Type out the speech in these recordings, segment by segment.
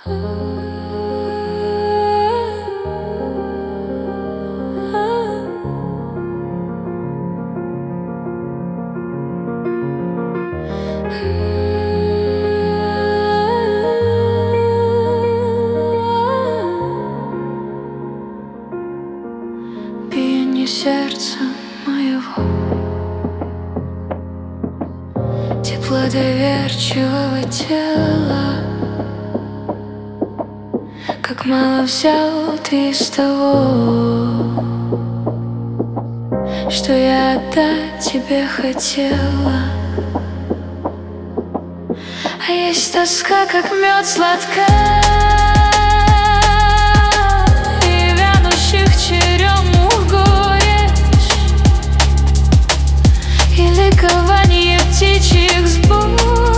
Биение сердца моего, тепло доверчивого тела. Как мало взял ты из того, что я отдать тебе хотела. А есть тоска, как мед сладка, и вянущих черемух горечь, и ликование птичьих сборей,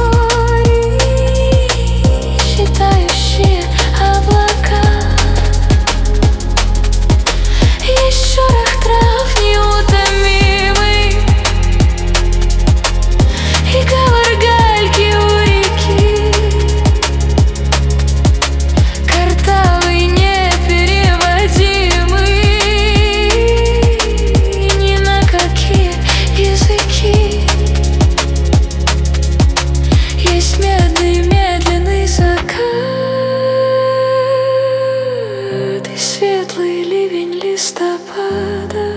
считающие облака. Есть шорох трав неутомимый, и говор гальки у реки, картавый непереводимый, ни на какие языки. Есть медленный закат, и светлый ливень листопада.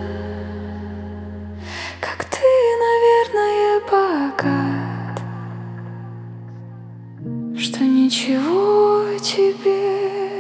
Как ты, наверное, богат, что ничего тебе